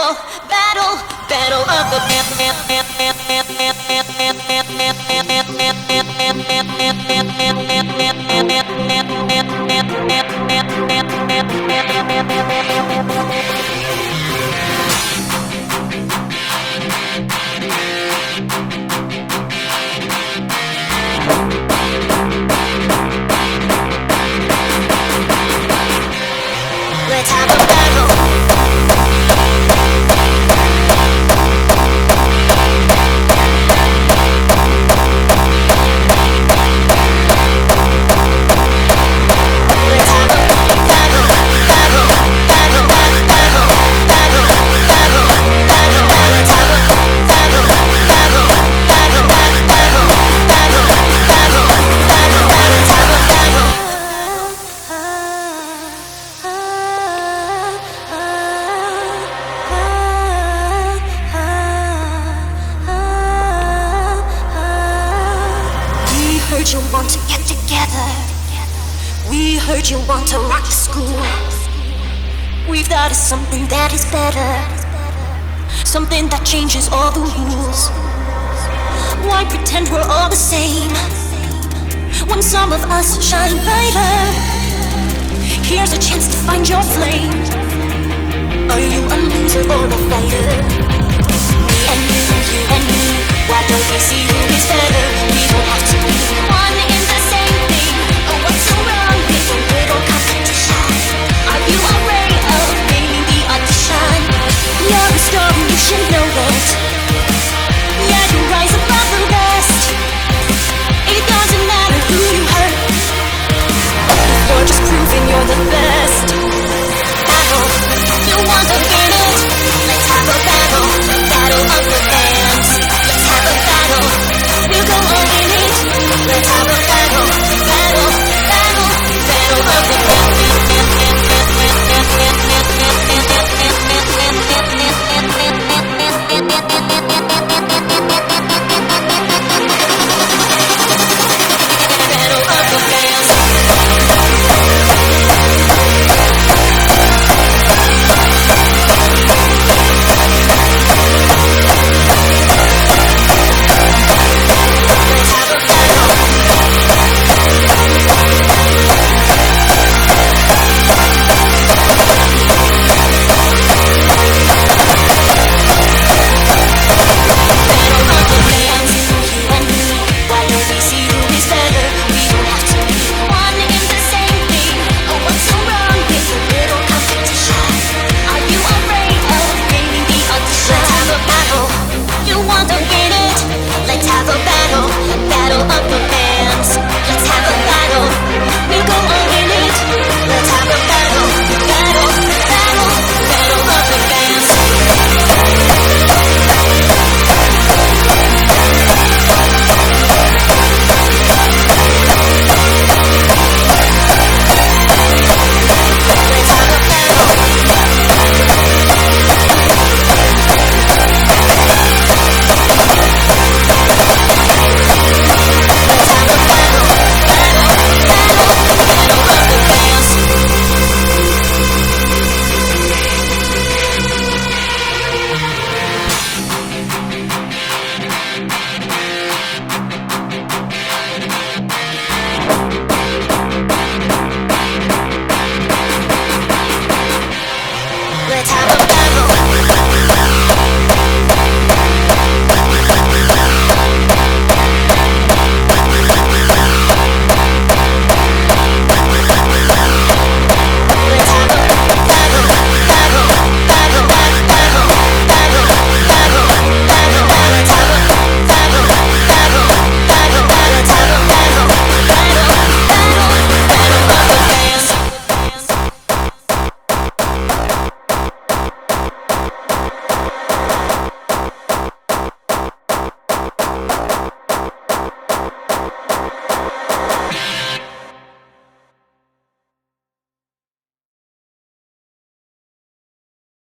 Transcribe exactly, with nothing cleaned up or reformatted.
battle, battle, battle of the Let's have a battle. You want to get together. We heard you want to rock the school. We've got something that is better, something that changes all the rules. Why pretend we're all the same when some of us shine brighter? Here's a chance to find your flame. Are you a loser or a